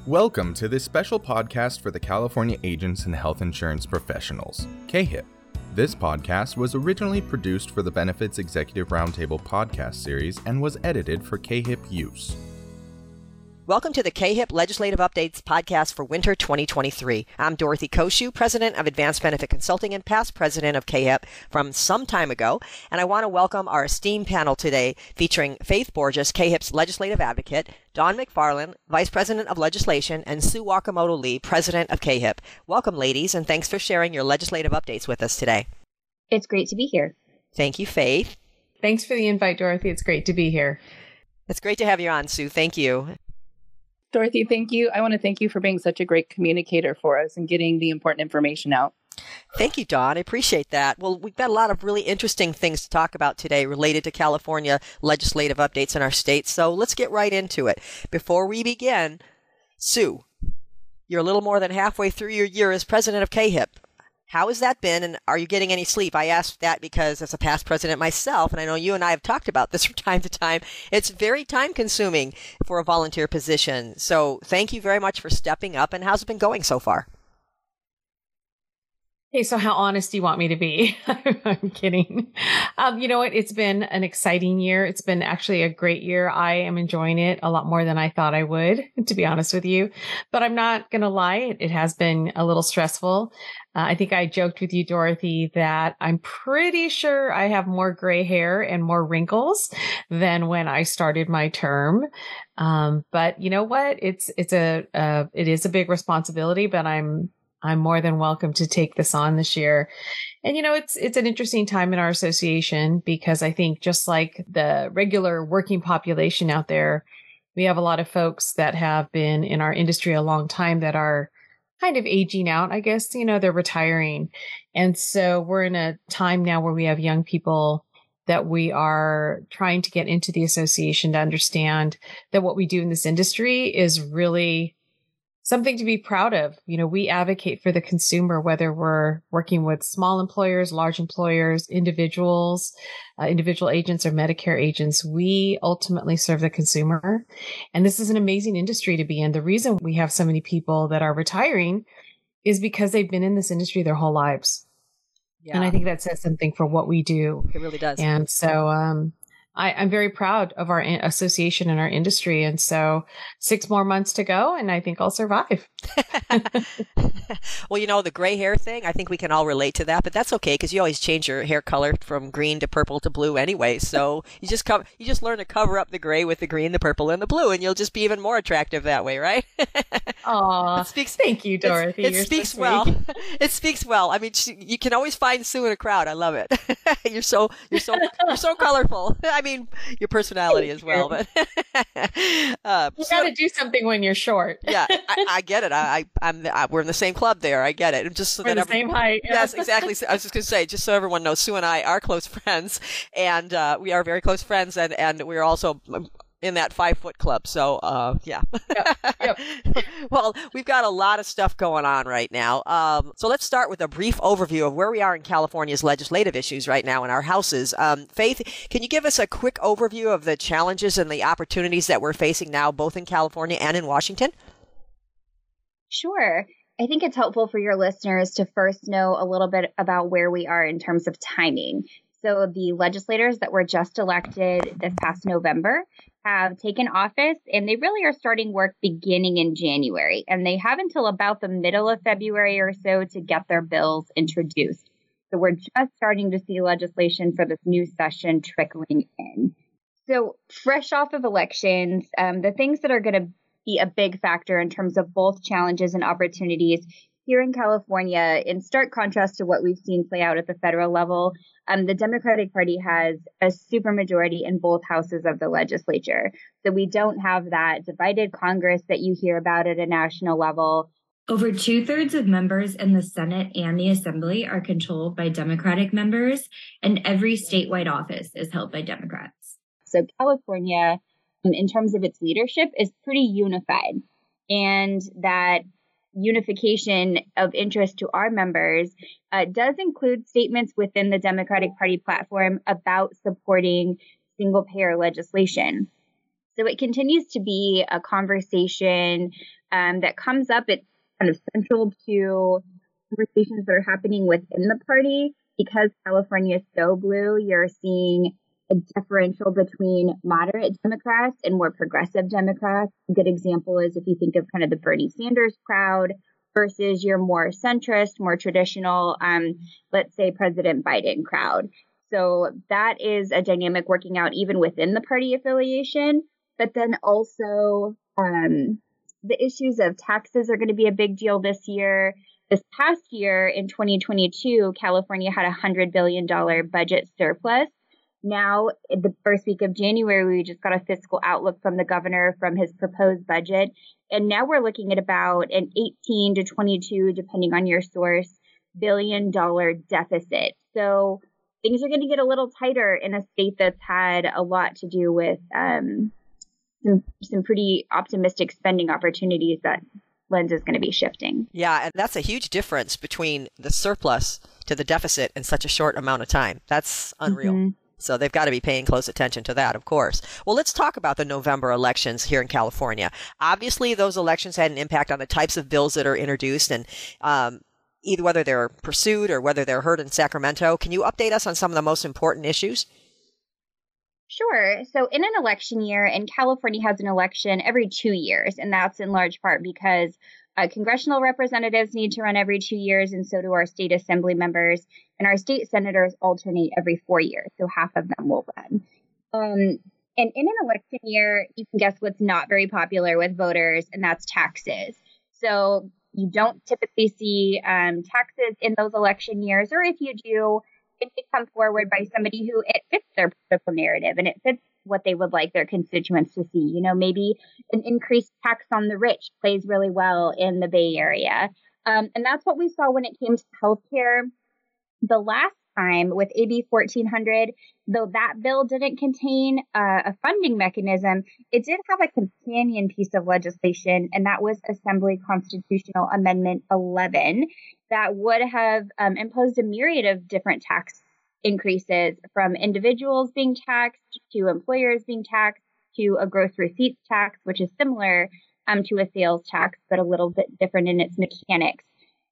Welcome to this special podcast for the California Agents and Health Insurance Professionals, CAHIP. This podcast was originally produced for the Benefits Executive Roundtable podcast series and was edited for CAHIP use. Welcome to the CAHIP Legislative Updates podcast for winter 2023. I'm Dorothy Koshu, President of Advanced Benefit Consulting and past President of CAHIP from some time ago. And I want to welcome our esteemed panel today featuring Faith Borges, CAHIP's Legislative Advocate, Dawn McFarland, Vice President of Legislation, and Sue Wakamoto-Lee, President of CAHIP. Welcome, ladies, and thanks for sharing your legislative updates with us today. It's great to be here. Thank you, Faith. Thanks for the invite, Dorothy. It's great to be here. It's great to have you on, Sue. Thank you. Dorothy, thank you. I want to thank you for being such a great communicator for us and getting the important information out. Thank you, Dawn. I appreciate that. Well, we've got a lot of really interesting things to talk about today related to California legislative updates in our state. So let's get right into it. Before we begin, Sue, you're a little more than halfway through your year as president of CAHIP. How has that been, and are you getting any sleep? I asked that because as a past president myself, and I know you and I have talked about this from time to time, it's very time-consuming for a volunteer position. So thank you very much for stepping up, and how's it been going so far? Hey, so how honest do you want me to be? I'm kidding. You know what? It's been an exciting year. It's been actually a great year. I am enjoying it a lot more than I thought I would, to be honest with you. But I'm not going to lie. It has been a little stressful. I think I joked with you, Dorothy, that I'm pretty sure I have more gray hair and more wrinkles than when I started my term. But you know what? It is a big responsibility, but I'm more than welcome to take this on this year. And, you know, it's an interesting time in our association because I think just like the regular working population out there, we have a lot of folks that have been in our industry a long time that are kind of aging out, I guess, you know, they're retiring. And so we're in a time now where we have young people that we are trying to get into the association to understand that what we do in this industry is really something to be proud of. You know, we advocate for the consumer, whether we're working with small employers, large employers, individuals, individual agents or Medicare agents. We ultimately serve the consumer. And this is an amazing industry to be in. The reason we have so many people that are retiring is because they've been in this industry their whole lives. Yeah. And I think that says something for what we do. It really does. And so, I'm very proud of our association and our industry. And so 6 more months to go, and I think I'll survive. Well, you know, the gray hair thing, I think we can all relate to that, but that's okay because you always change your hair color from green to purple to blue anyway. So you just learn to cover up the gray with the green, the purple, and the blue, and you'll just be even more attractive that way, right? Aw, thank you, Dorothy. It speaks well. It speaks well. I mean, you can always find Sue in a crowd. I love it. You're so colorful. I mean, your personality as well, but you got to do something when you're short. Yeah, I get it. We're in the same club there. I get it. Just so we're the same height. Yes, exactly. I was just going to say, just so everyone knows, Sue and I are close friends, and we are very close friends, and we're also in that 5-foot club. So, yeah. Yep. Well, we've got a lot of stuff going on right now. So let's start with a brief overview of where we are in California's legislative issues right now in our houses. Faith, can you give us a quick overview of the challenges and the opportunities that we're facing now, both in California and in Washington? Sure. I think it's helpful for your listeners to first know a little bit about where we are in terms of timing. So the legislators that were just elected this past November have taken office, and they really are starting work beginning in January. And they have until about the middle of February or so to get their bills introduced. So we're just starting to see legislation for this new session trickling in. So fresh off of elections, the things that are going to be a big factor in terms of both challenges and opportunities here in California, in stark contrast to what we've seen play out at the federal level, the Democratic Party has a supermajority in both houses of the legislature. So we don't have that divided Congress that you hear about at a national level. Over 2/3 of members in the Senate and the Assembly are controlled by Democratic members, and every statewide office is held by Democrats. So California, in terms of its leadership, is pretty unified. And that unification of interest to our members does include statements within the Democratic Party platform about supporting single-payer legislation. So it continues to be a conversation that comes up. It's kind of central to conversations that are happening within the party. Because California is so blue, you're seeing a differential between moderate Democrats and more progressive Democrats. A good example is if you think of kind of the Bernie Sanders crowd versus your more centrist, more traditional, let's say President Biden crowd. So that is a dynamic working out even within the party affiliation. But then also the issues of taxes are going to be a big deal this year. This past year in 2022, California had a $100 billion budget surplus. Now, in the first week of January, we just got a fiscal outlook from the governor from his proposed budget. And now we're looking at about an 18 to 22, depending on your source, $1 billion deficit. So things are going to get a little tighter in a state that's had a lot to do with some pretty optimistic spending opportunities that lens is going to be shifting. Yeah, and that's a huge difference between the surplus to the deficit in such a short amount of time. That's unreal. Mm-hmm. So they've got to be paying close attention to that, of course. Well, let's talk about the November elections here in California. Obviously, those elections had an impact on the types of bills that are introduced and either whether they're pursued or whether they're heard in Sacramento. Can you update us on some of the most important issues? Sure. So in an election year, and California has an election every 2 years, and that's in large part because congressional representatives need to run every 2 years, and so do our state assembly members, and our state senators alternate every 4 years, so half of them will run. And in an election year, you can guess what's not very popular with voters, and that's taxes. So you don't typically see taxes in those election years, or if you do, it may come forward by somebody who it fits their political narrative and it fits what they would like their constituents to see. You know, maybe an increased tax on the rich plays really well in the Bay Area. And that's what we saw when it came to healthcare the last time with AB 1400. Though that bill didn't contain a funding mechanism, it did have a companion piece of legislation, and that was Assembly Constitutional Amendment 11 that would have imposed a myriad of different tax increases, from individuals being taxed to employers being taxed to a gross receipts tax, which is similar to a sales tax, but a little bit different in its mechanics.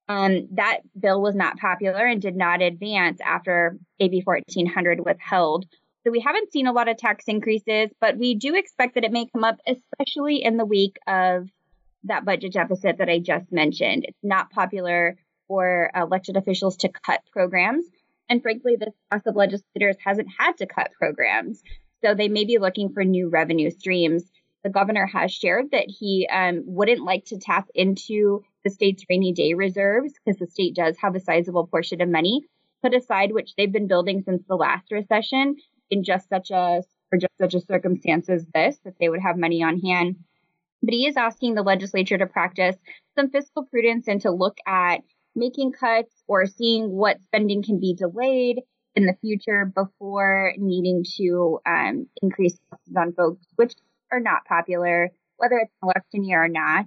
That bill was not popular and did not advance after AB 1400 was held. So we haven't seen a lot of tax increases, but we do expect that it may come up, especially in the week of that budget deficit that I just mentioned. It's not popular for elected officials to cut programs. And frankly, this class of legislators hasn't had to cut programs. So they may be looking for new revenue streams. The governor has shared that he wouldn't like to tap into the state's rainy day reserves, because the state does have a sizable portion of money put aside, which they've been building since the last recession in just such a circumstance as this, that they would have money on hand. But he is asking the legislature to practice some fiscal prudence and to look at making cuts or seeing what spending can be delayed in the future before needing to increase taxes on folks, which are not popular, whether it's an election year or not.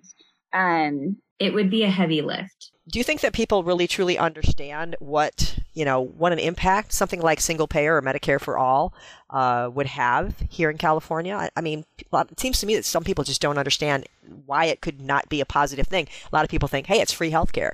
It would be a heavy lift. Do you think that people really truly understand what an impact something like single payer or Medicare for all would have here in California? I mean, it seems to me that some people just don't understand why it could not be a positive thing. A lot of people think, hey, it's free healthcare.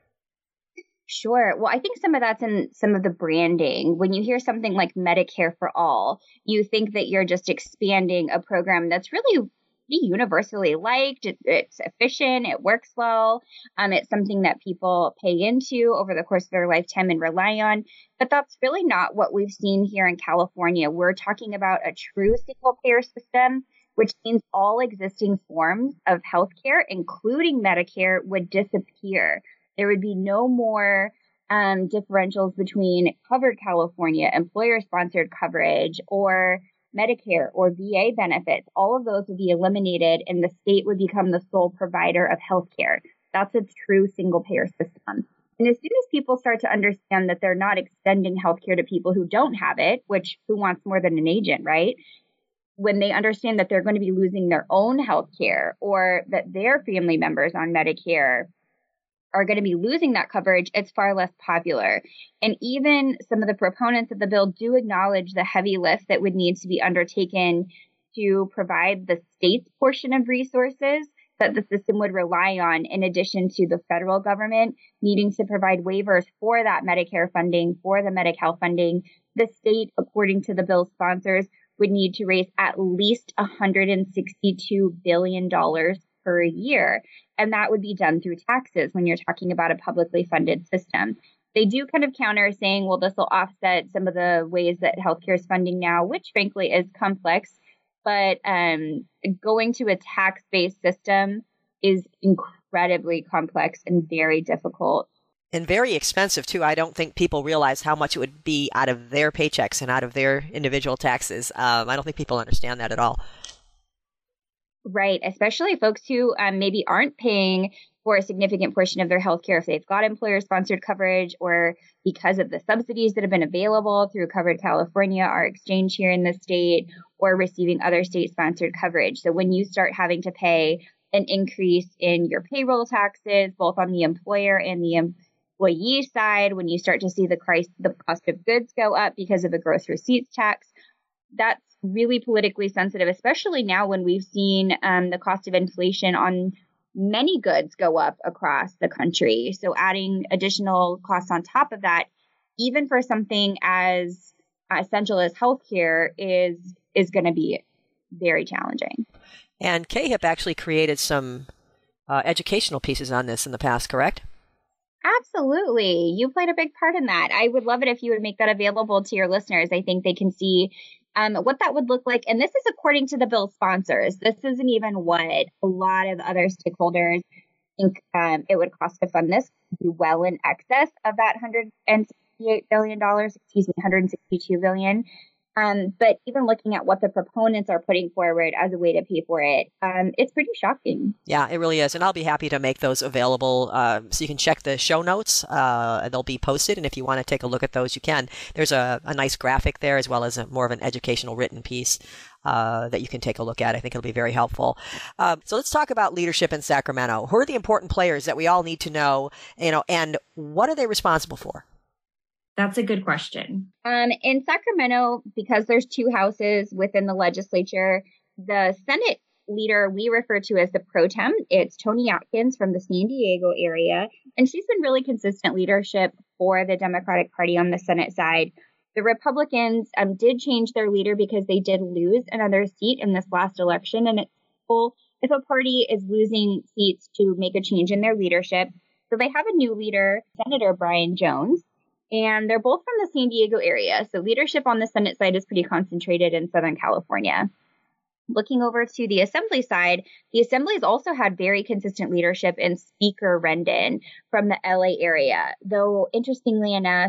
Sure. Well, I think some of that's in some of the branding. When you hear something like Medicare for all, you think that you're just expanding a program that's really universally liked. It's efficient. It works well. It's something that people pay into over the course of their lifetime and rely on. But that's really not what we've seen here in California. We're talking about a true single payer system, which means all existing forms of healthcare, including Medicare, would disappear. There would be no more differentials between covered California, employer-sponsored coverage, or Medicare or VA benefits. All of those would be eliminated, and the state would become the sole provider of healthcare. That's a true single-payer system. And as soon as people start to understand that they're not extending healthcare to people who don't have it, which who wants more than an agent, right? When they understand that they're going to be losing their own healthcare, or that their family members on Medicare are going to be losing that coverage, it's far less popular. And even some of the proponents of the bill do acknowledge the heavy lift that would need to be undertaken to provide the state's portion of resources that the system would rely on, in addition to the federal government needing to provide waivers for that Medicare funding, for the Medi-Cal funding. The state, according to the bill's sponsors, would need to raise at least $162 billion per year. And that would be done through taxes when you're talking about a publicly funded system. They do kind of counter saying, well, this will offset some of the ways that healthcare is funding now, which frankly is complex. But going to a tax-based system is incredibly complex and very difficult. And very expensive, too. I don't think people realize how much it would be out of their paychecks and out of their individual taxes. I don't think people understand that at all. Right, especially folks who maybe aren't paying for a significant portion of their healthcare if they've got employer-sponsored coverage, or because of the subsidies that have been available through Covered California, our exchange here in the state, or receiving other state-sponsored coverage. So when you start having to pay an increase in your payroll taxes, both on the employer and the employee side, when you start to see the cost of goods go up because of a gross receipts tax, that's really politically sensitive, especially now when we've seen the cost of inflation on many goods go up across the country. So adding additional costs on top of that, even for something as essential as healthcare, is going to be very challenging. And KHIP actually created some educational pieces on this in the past, correct? Absolutely. You played a big part in that. I would love it if you would make that available to your listeners. I think they can see what that would look like. And this is according to the bill sponsors. This isn't even what a lot of other stakeholders think it would cost to fund this. Be well in excess of that $168 billion, $162 billion. But even looking at what the proponents are putting forward as a way to pay for it, it's pretty shocking. Yeah, it really is. And I'll be happy to make those available so you can check the show notes. They'll be posted. And if you want to take a look at those, you can. There's a nice graphic there, as well as more of an educational written piece that you can take a look at. I think it'll be very helpful. So let's talk about leadership in Sacramento. Who are the important players that we all need to know, and what are they responsible for? That's a good question. In Sacramento, because there's two houses within the legislature, the Senate leader we refer to as the pro tem, it's Toni Atkins from the San Diego area. And she's been really consistent leadership for the Democratic Party on the Senate side. The Republicans did change their leader because they did lose another seat in this last election. And it's full if a party is losing seats to make a change in their leadership. So they have a new leader, Senator Brian Jones. And they're both from the San Diego area. So leadership on the Senate side is pretty concentrated in Southern California. Looking over to the Assembly side, the Assembly has also had very consistent leadership in Speaker Rendon from the LA area. Though, interestingly enough,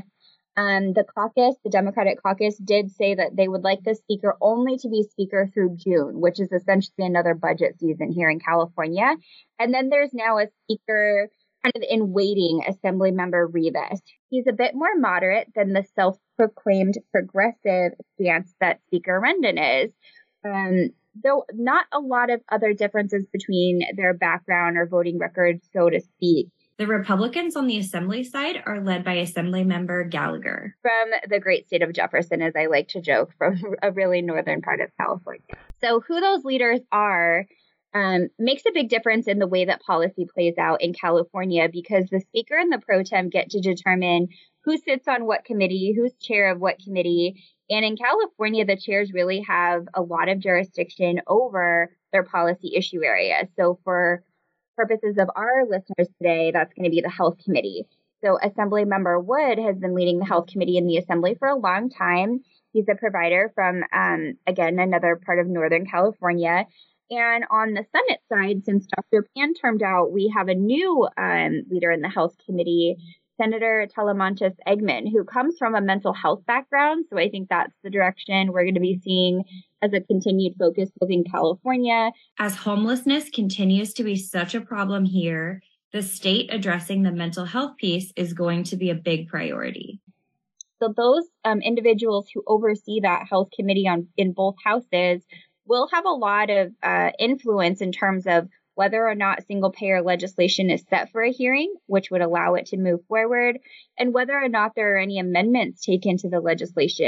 the Democratic caucus did say that they would like the speaker only to be speaker through June, which is essentially another budget season here in California. And then there's now a speaker kind of in waiting, Assemblymember Rivas. He's a bit more moderate than the self-proclaimed progressive stance that Speaker Rendon is, though not a lot of other differences between their background or voting records, so to speak. The Republicans on the Assembly side are led by Assemblymember Gallagher. From the great state of Jefferson, as I like to joke, from a really northern part of California. So who those leaders are makes a big difference in the way that policy plays out in California, because the speaker and the pro tem get to determine who sits on what committee, who's chair of what committee. And in California, the chairs really have a lot of jurisdiction over their policy issue areas. So for purposes of our listeners today, that's going to be the Health Committee. So Assemblymember Wood has been leading the Health Committee in the Assembly for a long time. He's a provider from, again, another part of Northern California. And on the Senate side, since Dr. Pan termed out, we have a new leader in the Health Committee, Senator Talamantes Eggman, who comes from a mental health background. So I think that's the direction we're going to be seeing as a continued focus within California. As homelessness continues to be such a problem here, the state addressing the mental health piece is going to be a big priority. So those individuals who oversee that Health Committee in both houses will have a lot of influence in terms of whether or not single-payer legislation is set for a hearing, which would allow it to move forward, and whether or not there are any amendments taken to the legislation,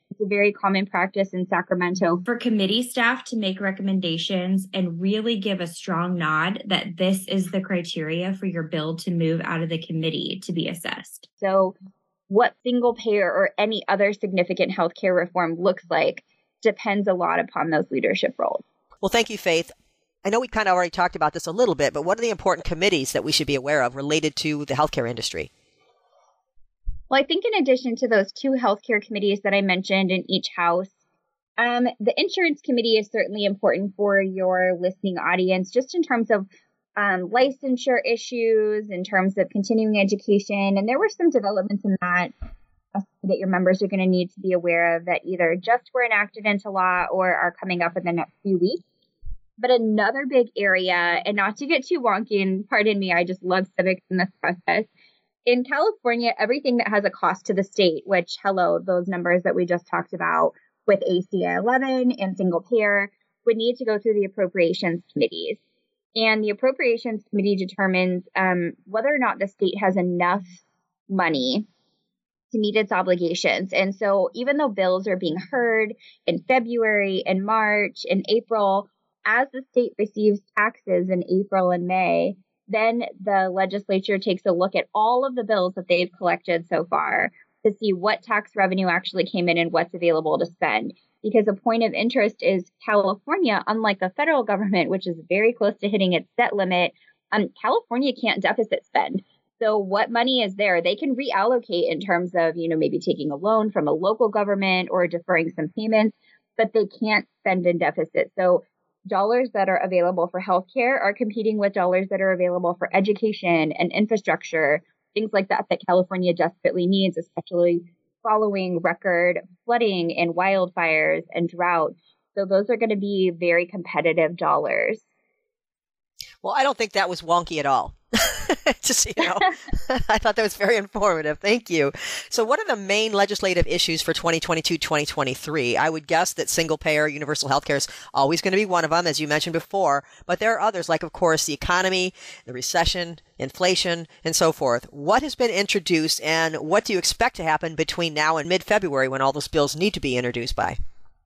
It's a very common practice in Sacramento. For committee staff to make recommendations and really give a strong nod that this is the criteria for your bill to move out of the committee to be assessed. So what single payer or any other significant healthcare reform looks like depends a lot upon those leadership roles. Well, thank you, Faith. I know we kind of already talked about this a little bit, but what are the important committees that we should be aware of related to the healthcare industry? Well, I think in addition to those 2 healthcare committees that I mentioned in each house, the insurance committee is certainly important for your listening audience, just in terms of licensure issues, in terms of continuing education. And there were some developments in that your members are going to need to be aware of that either just were enacted into law or are coming up in the next few weeks. But another big area, and not to get too wonky, and pardon me, I just love civics in this process. In California, everything that has a cost to the state, which, those numbers that we just talked about with ACA 11 and single payer, would need to go through the appropriations committees. And the appropriations committee determines whether or not the state has enough money to meet its obligations. And so even though bills are being heard in February and March and April, as the state receives taxes in April and May, then the legislature takes a look at all of the bills that they've collected so far to see what tax revenue actually came in and what's available to spend. Because a point of interest is California, unlike the federal government, which is very close to hitting its debt limit, California can't deficit spend. So what money is there, they can reallocate in terms of, maybe taking a loan from a local government or deferring some payments, but they can't spend in deficit. So dollars that are available for healthcare are competing with dollars that are available for education and infrastructure, things like that California desperately needs, especially following record flooding and wildfires and drought. So those are going to be very competitive dollars. Well, I don't think that was wonky at all. Just, I thought that was very informative. Thank you. So what are the main legislative issues for 2022-2023? I would guess that single payer universal healthcare is always going to be one of them, as you mentioned before, but there are others like, of course, the economy, the recession, inflation, and so forth. What has been introduced and what do you expect to happen between now and mid-February when all those bills need to be introduced by?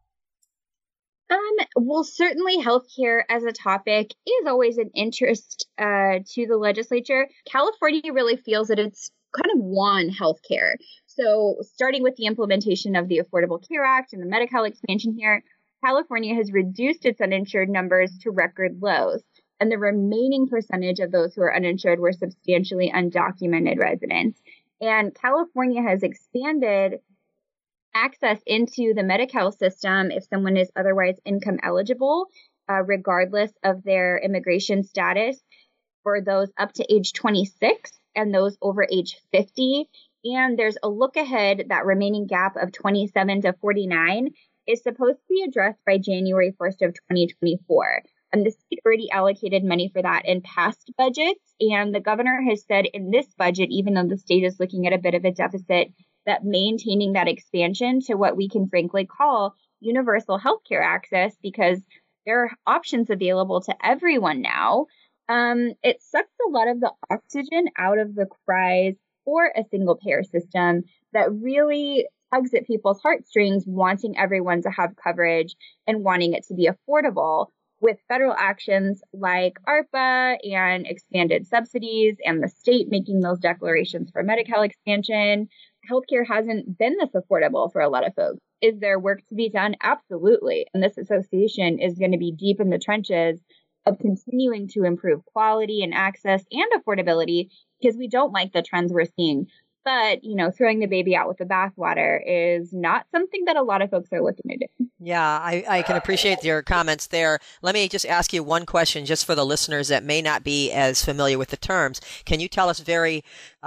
Well, certainly healthcare as a topic is always an interest to the legislature. California really feels that it's kind of won healthcare. So starting with the implementation of the Affordable Care Act and the Medi-Cal expansion here, California has reduced its uninsured numbers to record lows. And the remaining percentage of those who are uninsured were substantially undocumented residents. And California has expanded access into the Medi-Cal system if someone is otherwise income eligible, regardless of their immigration status, for those up to age 26 and those over age 50. And there's a look ahead that remaining gap of 27 to 49 is supposed to be addressed by January 1st of 2024. And the state already allocated money for that in past budgets. And the governor has said in this budget, even though the state is looking at a bit of a deficit, that maintaining that expansion to what we can frankly call universal healthcare access, because there are options available to everyone now. It sucks a lot of the oxygen out of the cries for a single payer system that really tugs at people's heartstrings, wanting everyone to have coverage and wanting it to be affordable. With federal actions like ARPA and expanded subsidies and the state making those declarations for Medi-Cal expansion, healthcare hasn't been this affordable for a lot of folks. Is there work to be done? Absolutely. And this association is going to be deep in the trenches of continuing to improve quality and access and affordability, because we don't like the trends we're seeing. But, throwing the baby out with the bathwater is not something that a lot of folks are looking to do. Yeah, I can appreciate your comments there. Let me just ask you one question just for the listeners that may not be as familiar with the terms. Can you tell us very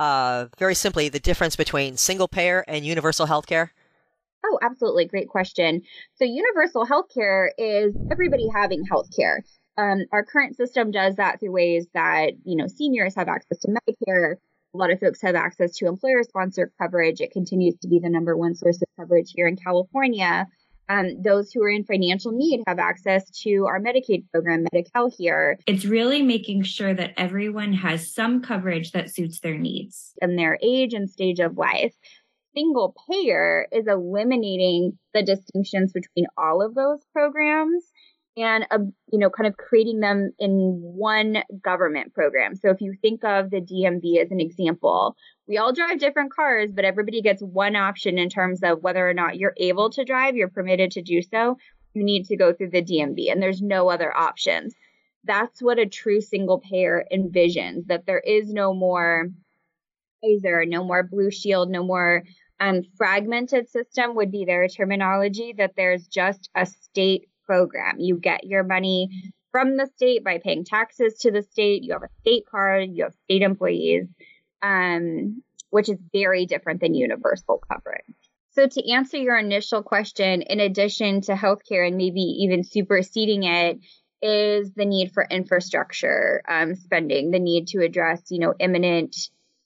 simply the difference between single payer and universal health care? Oh, absolutely. Great question. So universal health care is everybody having health care. Our current system does that through ways that, seniors have access to Medicare. A lot of folks have access to employer-sponsored coverage. It continues to be the number one source of coverage here in California. Those who are in financial need have access to our Medicaid program, Medi-Cal here. It's really making sure that everyone has some coverage that suits their needs and their age and stage of life. single payer is eliminating the distinctions between all of those programs and, kind of creating them in one government program. So if you think of the DMV as an example, we all drive different cars, but everybody gets one option in terms of whether or not you're able to drive, you're permitted to do so. You need to go through the DMV, and there's no other options. That's what a true single payer envisions, that there is no more Kaiser, no more Blue Shield, no more fragmented system would be their terminology, that there's just a state program. You get your money from the state by paying taxes to the state. You have a state card, you have state employees, which is very different than universal coverage. So to answer your initial question, in addition to healthcare and maybe even superseding it, is the need for infrastructure spending, the need to address, imminent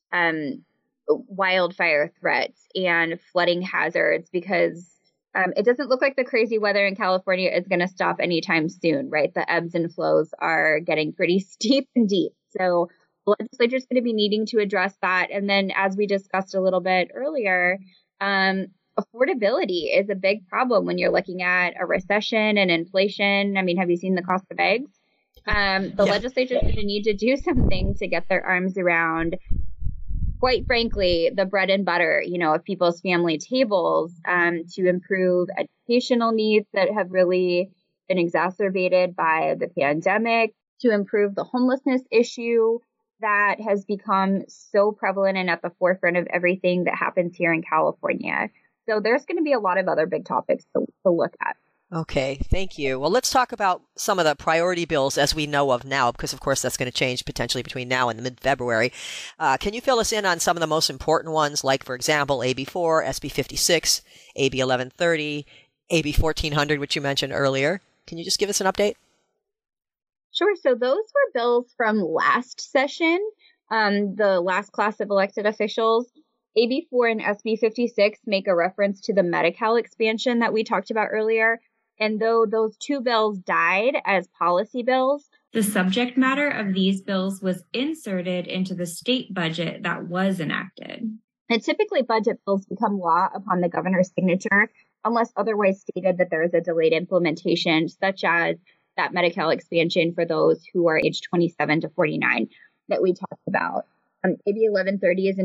wildfire threats and flooding hazards, because it doesn't look like the crazy weather in California is going to stop anytime soon, right? The ebbs and flows are getting pretty steep and deep. So the legislature is going to be needing to address that. And then, as we discussed a little bit earlier, affordability is a big problem when you're looking at a recession and inflation. I mean, have you seen the cost of eggs? The legislature is going to need to do something to get their arms around, quite frankly, the bread and butter, of people's family tables, to improve educational needs that have really been exacerbated by the pandemic, to improve the homelessness issue that has become so prevalent and at the forefront of everything that happens here in California. So there's going to be a lot of other big topics to look at. Okay, thank you. Well, let's talk about some of the priority bills as we know of now, because of course that's going to change potentially between now and mid-February. Can you fill us in on some of the most important ones, like, for example, AB4, SB 56, AB 1130, AB 1400, which you mentioned earlier? Can you just give us an update? Sure. So those were bills from last session, the last class of elected officials. AB4 and SB 56 make a reference to the Medi-Cal expansion that we talked about earlier. And though those two bills died as policy bills, the subject matter of these bills was inserted into the state budget that was enacted. And typically budget bills become law upon the governor's signature, unless otherwise stated that there is a delayed implementation, such as that Medi-Cal expansion for those who are age 27 to 49 that we talked about. AB 1130 is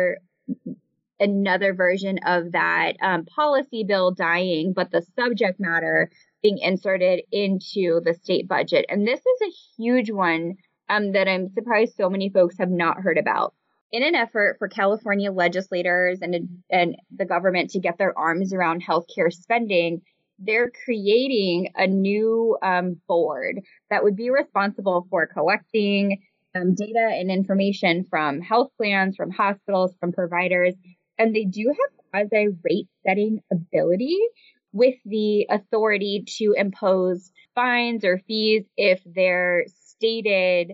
another version of that policy bill dying, but the subject matter being inserted into the state budget. And this is a huge one that I'm surprised so many folks have not heard about. In an effort for California legislators and the government to get their arms around healthcare spending, they're creating a new board that would be responsible for collecting data and information from health plans, from hospitals, from providers. And they do have quasi rate setting ability with the authority to impose fines or fees if their stated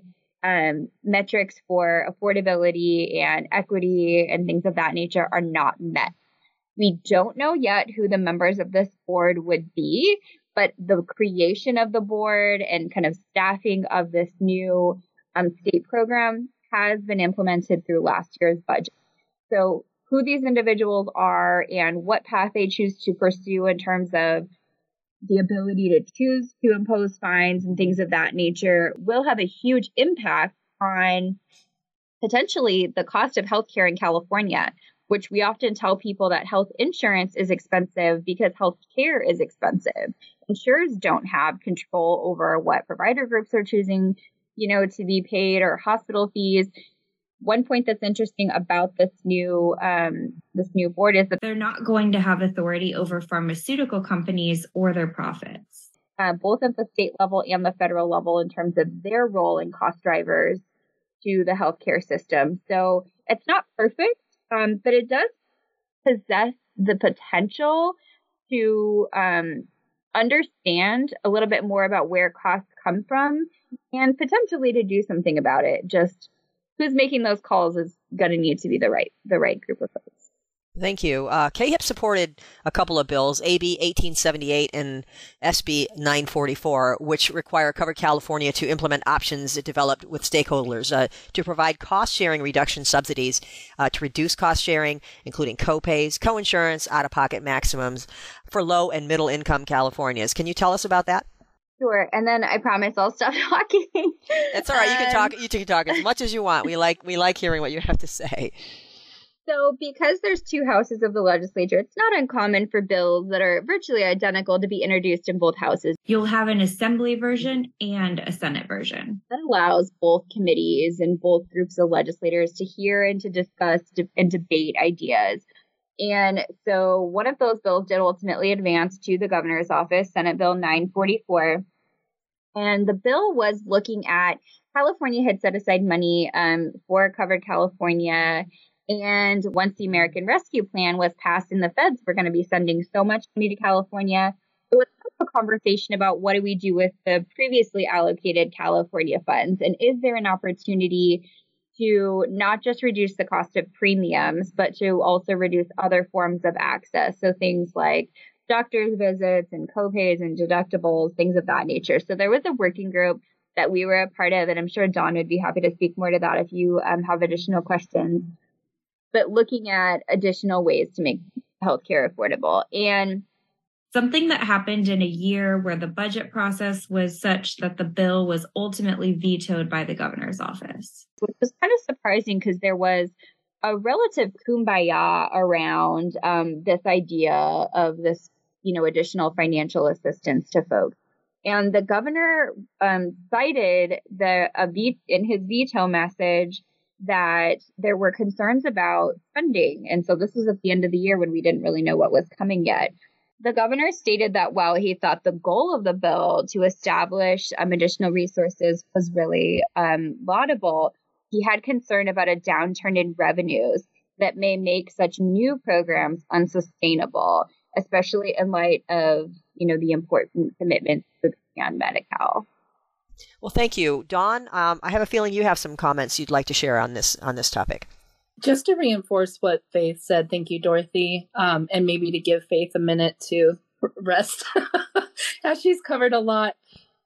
metrics for affordability and equity and things of that nature are not met. We don't know yet who the members of this board would be, but the creation of the board and kind of staffing of this new state program has been implemented through last year's budget. So who these individuals are and what path they choose to pursue in terms of the ability to choose to impose fines and things of that nature will have a huge impact on potentially the cost of healthcare in California, which we often tell people that health insurance is expensive because healthcare is expensive. Insurers don't have control over what provider groups are choosing, to be paid, or hospital fees. One point that's interesting about this new board is that they're not going to have authority over pharmaceutical companies or their profits. Both at the state level and the federal level in terms of their role in cost drivers to the healthcare system. So it's not perfect, but it does possess the potential to understand a little bit more about where costs come from and potentially to do something about it. Just who's making those calls is going to need to be the right group of folks. Thank you. KHIP supported a couple of bills, AB 1878 and SB 944, which require Covered California to implement options it developed with stakeholders to provide cost-sharing reduction subsidies to reduce cost sharing, including co-pays, co-insurance, out-of-pocket maximums for low and middle-income Californians. Can you tell us about that? Sure. And then I promise I'll stop talking. That's all right. You can talk. You can talk as much as you want. We like hearing what you have to say. So because there's two houses of the legislature, it's not uncommon for bills that are virtually identical to be introduced in both houses. You'll have an assembly version and a Senate version. That allows both committees and both groups of legislators to hear and to discuss and debate ideas. And so one of those bills did ultimately advance to the governor's office, Senate Bill 944. And the bill was looking at California had set aside money for Covered California. And once the American Rescue Plan was passed and the feds were going to be sending so much money to California, it was a conversation about what do we do with the previously allocated California funds? And is there an opportunity to not just reduce the cost of premiums, but to also reduce other forms of access? So things like doctor's visits and co-pays and deductibles, things of that nature. So there was a working group that we were a part of, and I'm sure Dawn would be happy to speak more to that if you have additional questions. But looking at additional ways to make healthcare affordable. And something that happened in a year where the budget process was such that the bill was ultimately vetoed by the governor's office. Which was kind of surprising because there was a relative kumbaya around this idea of this, additional financial assistance to folks. And the governor cited in his veto message that there were concerns about funding. And so this was at the end of the year when we didn't really know what was coming yet. The governor stated that while he thought the goal of the bill to establish additional resources was really laudable, he had concern about a downturn in revenues that may make such new programs unsustainable, especially in light of, the important commitments to expand Medi-Cal. Well, thank you. Dawn, I have a feeling you have some comments you'd like to share on this topic. Just to reinforce what Faith said, thank you, Dorothy, and maybe to give Faith a minute to rest, as she's covered a lot.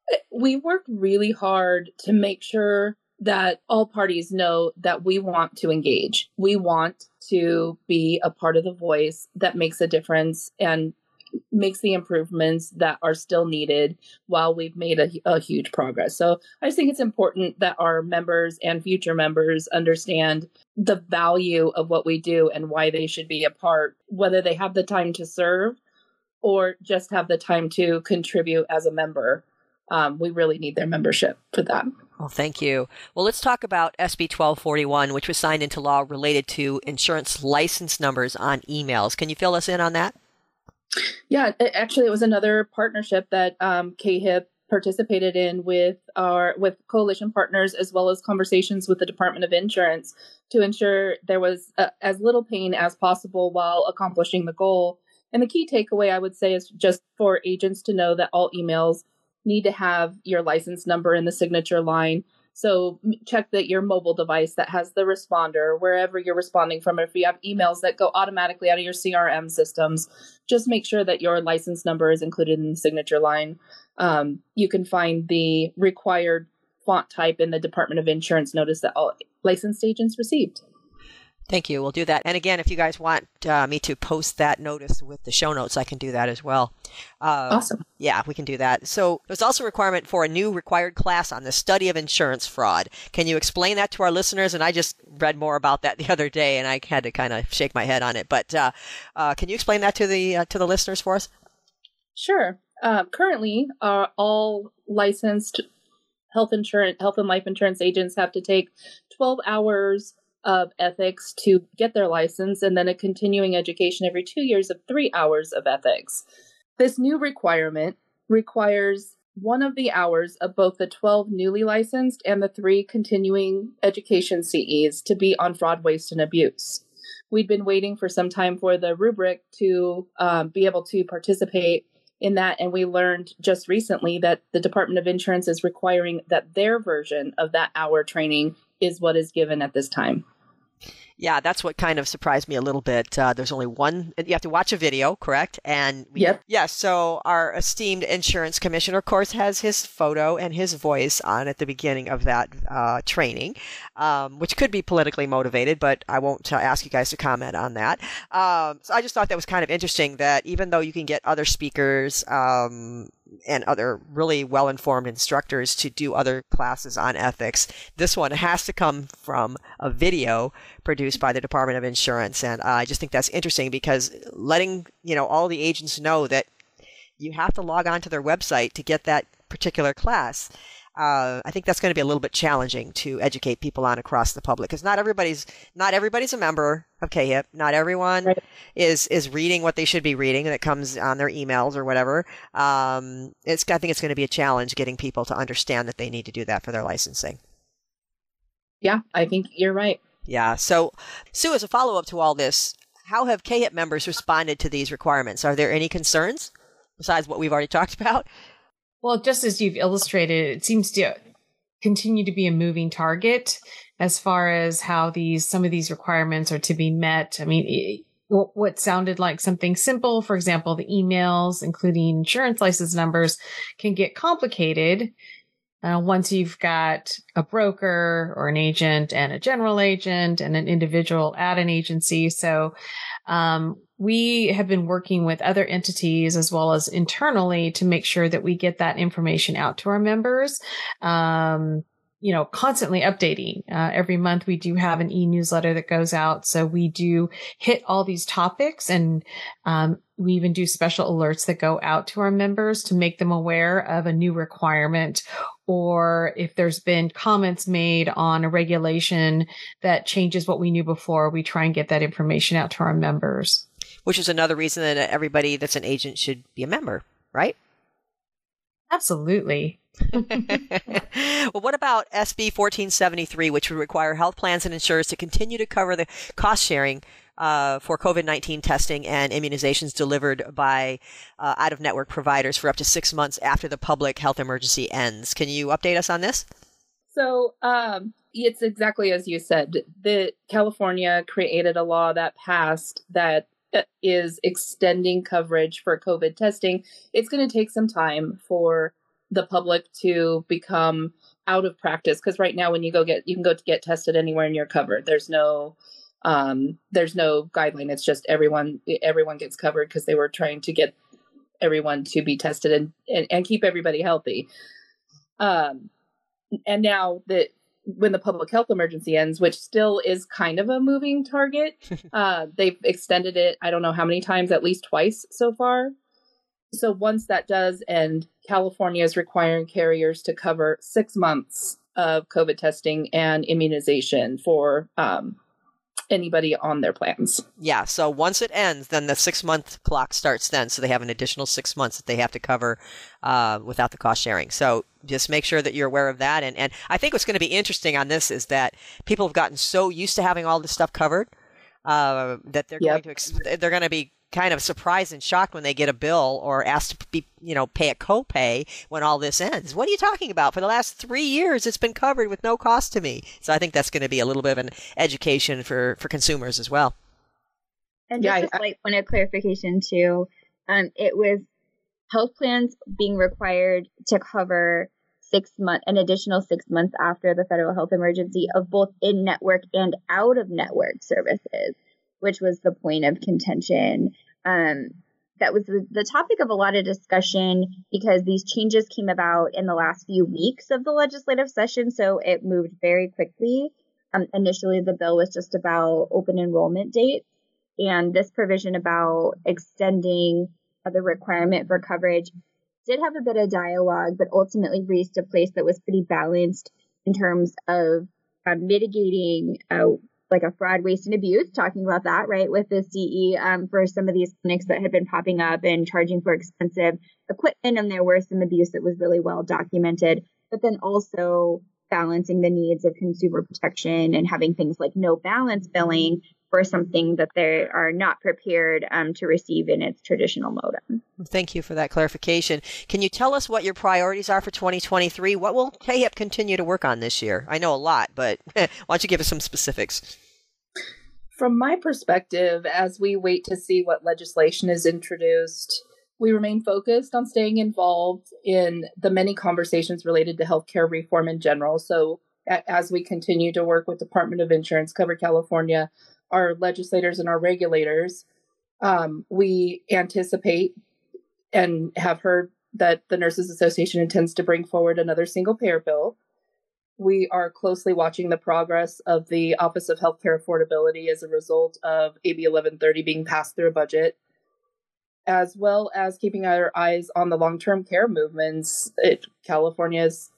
We worked really hard to make sure that all parties know that we want to engage. We want to be a part of the voice that makes a difference and makes the improvements that are still needed while we've made a huge progress. So I just think it's important that our members and future members understand the value of what we do and why they should be a part, whether they have the time to serve or just have the time to contribute as a member. We really need their membership for that. Well, thank you. Well, let's talk about SB 1241, which was signed into law related to insurance license numbers on emails. Can you fill us in on that? Yeah, it was another partnership that KHIP participated in with coalition partners, as well as conversations with the Department of Insurance to ensure there was as little pain as possible while accomplishing the goal. And the key takeaway, I would say, is just for agents to know that all emails need to have your license number in the signature line. So check that your mobile device that has the responder, wherever you're responding from, if you have emails that go automatically out of your CRM systems, just make sure that your license number is included in the signature line. You can find the required font type in the Department of Insurance notice that all licensed agents received. Thank you. We'll do that. And again, if you guys want me to post that notice with the show notes, I can do that as well. Awesome. Yeah, we can do that. So there's also a requirement for a new required class on the study of insurance fraud. Can you explain that to our listeners? And I just read more about that the other day, and I had to kind of shake my head on it. But can you explain that to the listeners for us? Sure. Currently, all licensed health and life insurance agents have to take 12 hours of ethics to get their license, and then a continuing education every 2 years of 3 hours of ethics. This new requirement requires one of the hours of both the 12 newly licensed and the 3 continuing education CEs to be on fraud, waste, and abuse. We'd been waiting for some time for the rubric to be able to participate in that, and we learned just recently that the Department of Insurance is requiring that their version of that hour training is what is given at this time. Yeah, that's what kind of surprised me a little bit. There's only one, you have to watch a video, correct? And Yep. Yeah, so our esteemed insurance commissioner, of course, has his photo and his voice on at the beginning of that training, which could be politically motivated, but I won't ask you guys to comment on that. So I just thought that was kind of interesting that even though you can get other speakers and other really well-informed instructors to do other classes on ethics, this one has to come from a video produced by the Department of Insurance. And I just think that's interesting because letting, all the agents know that you have to log on to their website to get that particular class. I think that's going to be a little bit challenging to educate people on across the public because not everybody's a member of KHIP. Not everyone Right. is reading what they should be reading that comes on their emails or whatever. I think it's going to be a challenge getting people to understand that they need to do that for their licensing. Yeah, I think you're right. Yeah. So, Sue, as a follow-up to all this, how have KHIP members responded to these requirements? Are there any concerns besides what we've already talked about? Well, just as you've illustrated, it seems to continue to be a moving target as far as how some of these requirements are to be met. I mean, what sounded like something simple, for example, the emails, including insurance license numbers, can get complicated once you've got a broker or an agent and a general agent and an individual at an agency. So we have been working with other entities as well as internally to make sure that we get that information out to our members. Constantly updating. Every month we do have an e-newsletter that goes out. So we do hit all these topics and we even do special alerts that go out to our members to make them aware of a new requirement, or if there's been comments made on a regulation that changes what we knew before, we try and get that information out to our members. Which is another reason that everybody that's an agent should be a member, right? Absolutely. Well, what about SB 1473, which would require health plans and insurers to continue to cover the cost sharing for COVID-19 testing and immunizations delivered by out-of-network providers for up to 6 months after the public health emergency ends? Can you update us on this? So it's exactly as you said. The California created a law that passed that is extending coverage for COVID testing. It's going to take some time for the public to become out of practice, because right now when you can go to get tested anywhere and you're covered. There's no guideline. It's just everyone gets covered because they were trying to get everyone to be tested and keep everybody healthy. And now that when the public health emergency ends, which still is kind of a moving target, they've extended it, I don't know how many times, at least twice so far. So once that does end, California is requiring carriers to cover 6 months of COVID testing and immunization for anybody on their plans. Yeah, so once it ends, then the 6-month clock starts then. So they have an additional 6 months that they have to cover without the cost sharing. So just make sure that you're aware of that. And I think what's going to be interesting on this is that people have gotten so used to having all this stuff covered that they're going to be kind of surprised and shocked when they get a bill or asked to be, pay a copay when all this ends. What are you talking about? For the last 3 years, it's been covered with no cost to me. So I think that's going to be a little bit of an education for consumers as well. And just a slight point of clarification too, it was health plans being required to cover 6 months, an additional 6 months after the federal health emergency of both in-network and out-of-network services, which was the point of contention. That was the topic of a lot of discussion because these changes came about in the last few weeks of the legislative session, so it moved very quickly. Initially, the bill was just about open enrollment dates, and this provision about extending the requirement for coverage did have a bit of dialogue, but ultimately reached a place that was pretty balanced in terms of mitigating like a fraud, waste, and abuse, talking about that, right, with the CE for some of these clinics that had been popping up and charging for expensive equipment, and there were some abuse that was really well documented, but then also balancing the needs of consumer protection and having things like no balance billing for something that they are not prepared to receive in its traditional modem. Thank you for that clarification. Can you tell us what your priorities are for 2023? What will KHIP continue to work on this year? I know a lot, but why don't you give us some specifics? From my perspective, as we wait to see what legislation is introduced, we remain focused on staying involved in the many conversations related to healthcare reform in general. So as we continue to work with Department of Insurance, Cover California, our legislators and our regulators, we anticipate and have heard that the Nurses Association intends to bring forward another single payer bill. We are closely watching the progress of the Office of Healthcare Affordability as a result of AB 1130 being passed through a budget, as well as keeping our eyes on the long-term care movements. California's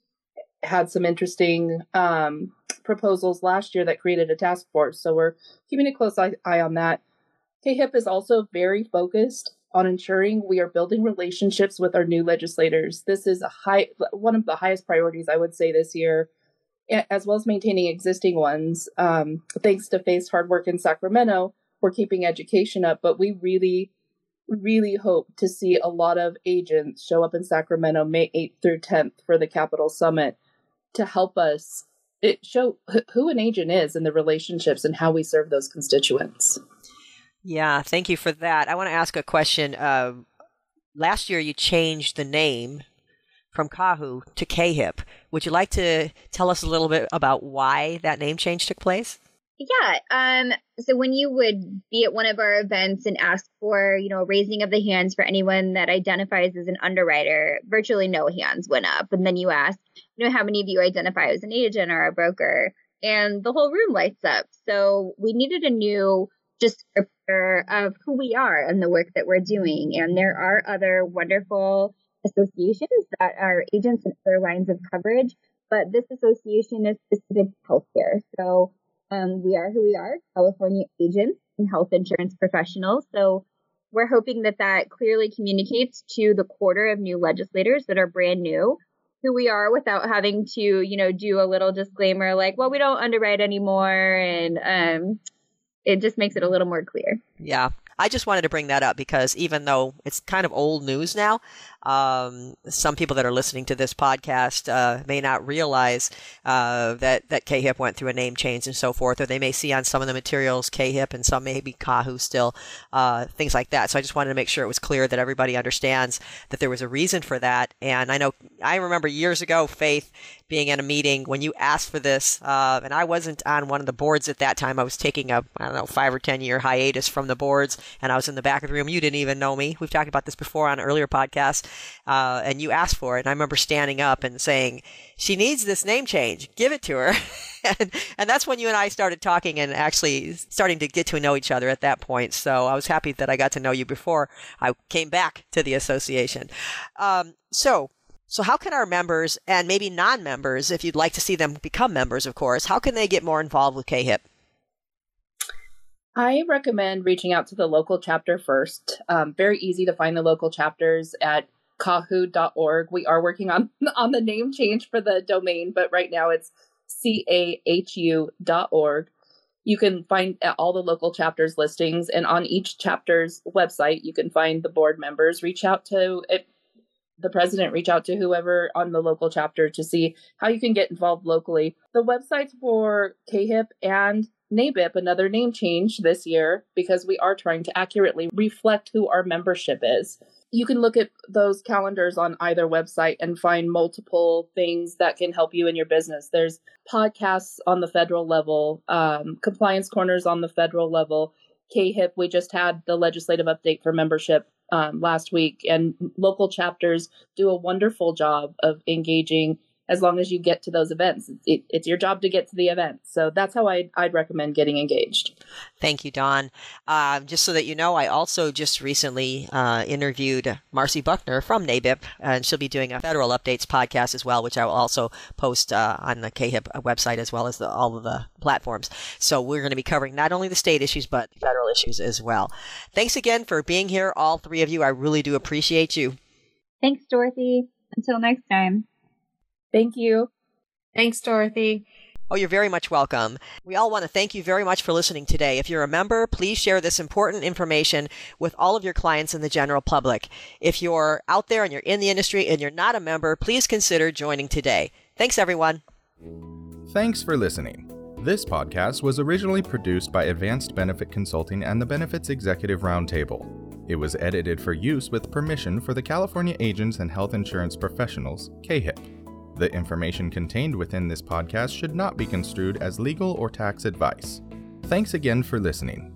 had some interesting proposals last year that created a task force, so we're keeping a close eye on that. KHIP is also very focused on ensuring we are building relationships with our new legislators. This is one of the highest priorities, I would say, this year, as well as maintaining existing ones. Thanks to Faith's hard work in Sacramento, we're keeping education up, but we really, really hope to see a lot of agents show up in Sacramento May 8th through 10th for the Capitol Summit to help us show who an agent is and the relationships and how we serve those constituents. Yeah, thank you for that. I want to ask a question. Last year, you changed the name from CAHU to KHIP. Would you like to tell us a little bit about why that name change took place? Yeah. So when you would be at one of our events and ask for, raising of the hands for anyone that identifies as an underwriter, virtually no hands went up. And then you ask, how many of you identify as an agent or a broker? And the whole room lights up. So we needed a new descriptor of who we are and the work that we're doing. And there are other wonderful associations that are agents in other lines of coverage, but this association is specific to healthcare. So we are who we are, California agents and health insurance professionals. So we're hoping that clearly communicates to the quarter of new legislators that are brand new who we are without having to, do a little disclaimer like, well, we don't underwrite anymore. And it just makes it a little more clear. Yeah. I just wanted to bring that up because even though it's kind of old news now, some people that are listening to this podcast may not realize that KHIP went through a name change and so forth, or they may see on some of the materials KHIP and some may be CAHU still, things like that. So I just wanted to make sure it was clear that everybody understands that there was a reason for that. And I remember years ago, Faith, being in a meeting when you asked for this, and I wasn't on one of the boards at that time. I was taking a 5 or 10 year hiatus from the boards, and I was in the back of the room. You didn't even know me. We've talked about this before on earlier podcasts, and you asked for it. And I remember standing up and saying, she needs this name change. Give it to her. and that's when you and I started talking and actually starting to get to know each other at that point. So I was happy that I got to know you before I came back to the association. So how can our members and maybe non-members, if you'd like to see them become members, of course, how can they get more involved with KHIP? I recommend reaching out to the local chapter first. Very easy to find the local chapters at kahu.org. We are working on the name change for the domain, but right now it's cahu.org. You can find all the local chapters listings, and on each chapter's website, you can find the board members. Reach out to the president, reach out to whoever on the local chapter to see how you can get involved locally. The websites for KHIP and NABIP, another name change this year, because we are trying to accurately reflect who our membership is. You can look at those calendars on either website and find multiple things that can help you in your business. There's podcasts on the federal level, compliance corners on the federal level. KHIP, we just had the legislative update for membership last week, and local chapters do a wonderful job of engaging as long as you get to those events. It's your job to get to the event. So that's how I'd recommend getting engaged. Thank you, Dawn. Just so that you know, I also just recently interviewed Marcy Buckner from NABIP, and she'll be doing a Federal Updates podcast as well, which I will also post on the KHIP website as well as all of the platforms. So we're going to be covering not only the state issues, but federal issues as well. Thanks again for being here, all three of you. I really do appreciate you. Thanks, Dorothy. Until next time. Thank you. Thanks, Dorothy. Oh, you're very much welcome. We all want to thank you very much for listening today. If you're a member, please share this important information with all of your clients and the general public. If you're out there and you're in the industry and you're not a member, please consider joining today. Thanks, everyone. Thanks for listening. This podcast was originally produced by Advanced Benefit Consulting and the Benefits Executive Roundtable. It was edited for use with permission for the California Agents and Health Insurance Professionals, CAHIP. The information contained within this podcast should not be construed as legal or tax advice. Thanks again for listening.